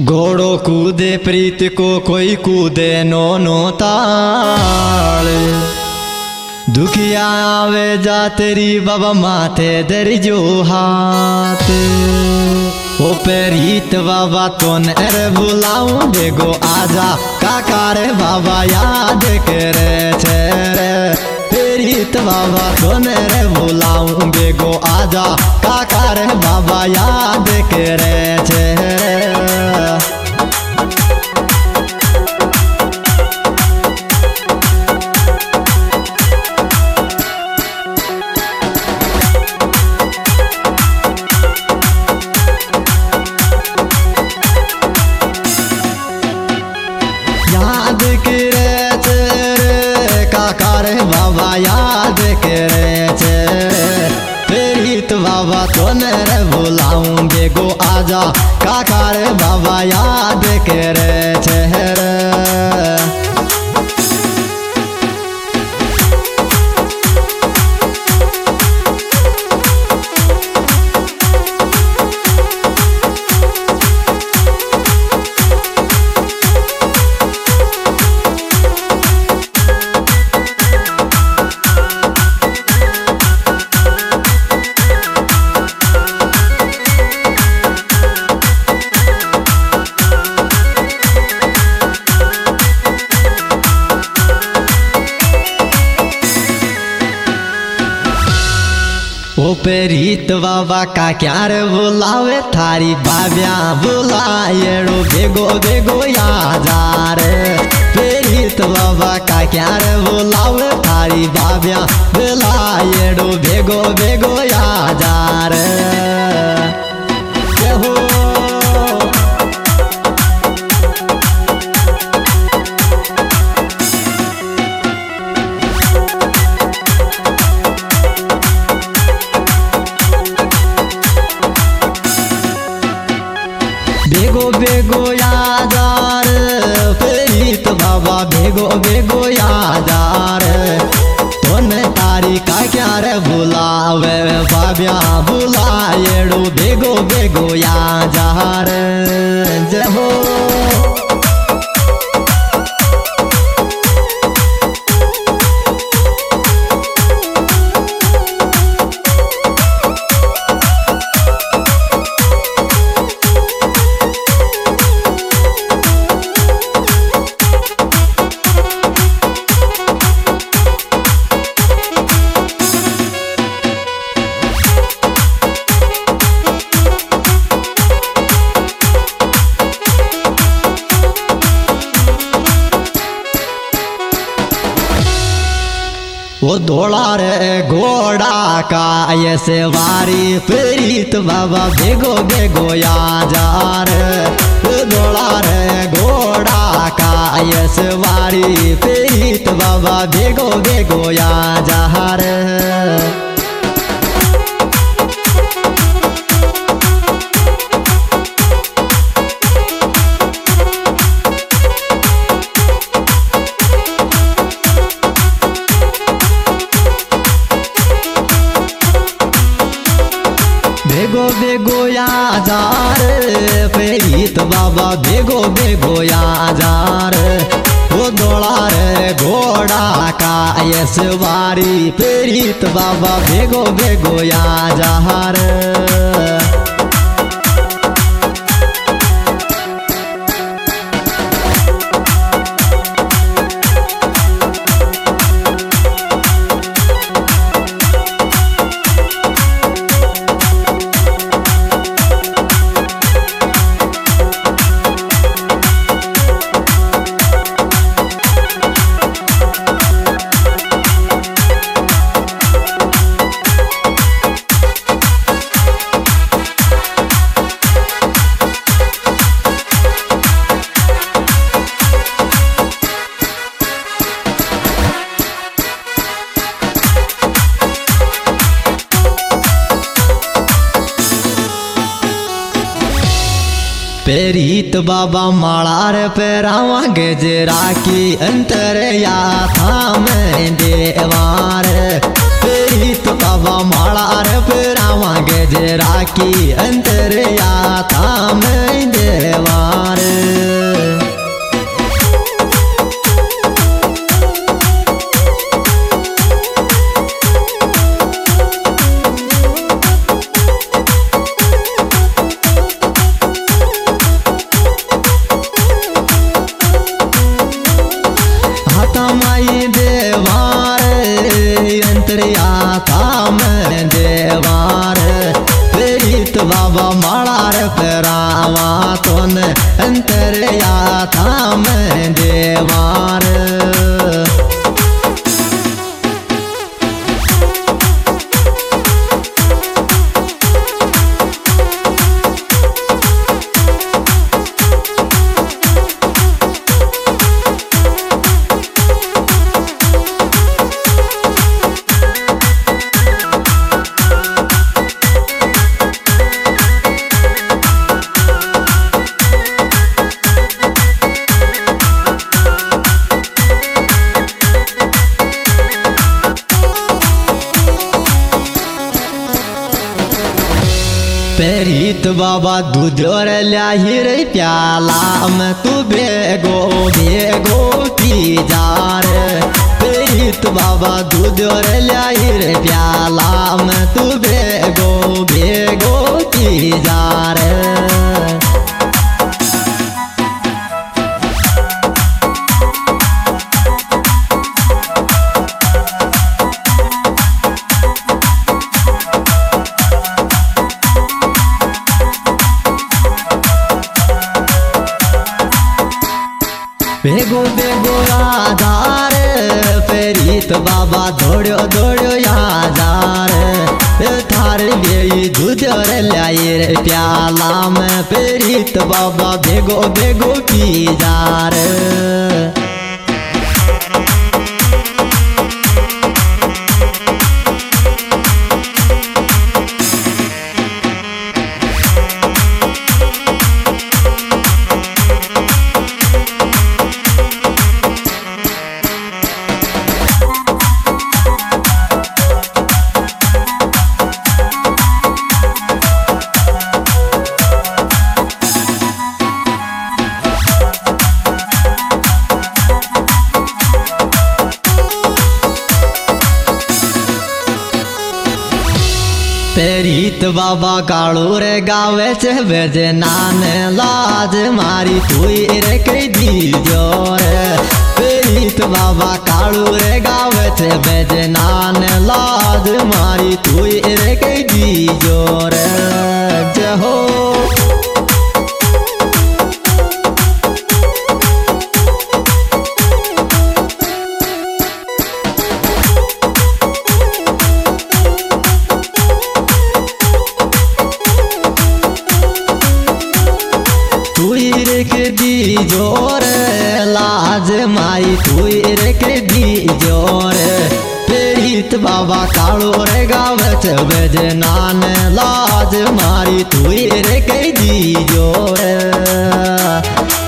घोड़ो कूदे प्रीत को कोई कूदे नो ताल। दुखिया आवे जा तेरी बाबा माथे दर जो हाथ। ओ प्रीत बाबा तो नर बुलाऊं बेगो आजा काका रे बाबा याद करे छे रे। प्रीत बाबा तो नर बुलाऊं बेगो आजा काका रे बाबा याद करे छे रे। याद करे रे काका रे बाबा याद करे छे। प्रीत बाबा तो नर बुलाऊं बेगो आजा काका रे बाबा याद करे छे रे। ओ प्रीत बाबा का क्या रे बुलावे थारी बाब्या बुलाएड़ो बेगो बेगो याजार। प्रीत बाबा का क्या रे बुलावे थारी बाब्या बुलाएड़ो बेगो बेगो याजार। बेगो बेगो यादार प्रीत बाबा बेगो बेगो यादार। तोने तारी का क्या रे बुलावे बाब्या बुलाएड़ो बेगो बेगो यादार। जय हो वो धोला रे घोड़ा का ये सवारी प्रीत बाबा बेगो बेगो याजार। धोला रे घोड़ा का ये सवारी प्रीत बाबा बेगो बेगो याजार। बेगो बेगो याजार प्रीत बाबा बेगो बेगो याजार। वो दौड़ा रे घोड़ा का ये सवारी प्रीत बाबा बेगो बेगो याजार। प्रीत बाबा मालार पैरावा गजरा की अंतर या था मैं देवार। प्रीत बाबा मालार पैरावा गजरा की अंतर या था मैं देवार। अंतरिया थाम देवार प्रीत बाबा माड़ार पेरावा तोन अंतरिया थाम देवार प्रीत बाबा दूध और ल्याही रे प्याला में तू बेगो बेगो पी जा रे प्रीत बाबा दूध और ल्याही रे प्याला में तू बेगो बेगो पी जा रे बेगो बेगो आधार प्रीत बाबा दौड़ो दौड़ो यादार थार बेई दूध और लाई रे प्याला में प्रीत बाबा बेगो बेगो पी जा रे प्रीत बाबा कालू रे गावे छे बेजे नाने लाज मारी तुई रे कई दी जोरे प्रीत बाबा कालू रे गावे छे बेजे नाने लाज मारी तुई रे कई दी जोरे जय हो दी जोर लाज माई तुई रे के दी जोर प्रीत बाबा कालू रे गावत बेजे नान लाज मारी तुई रे के दी जोर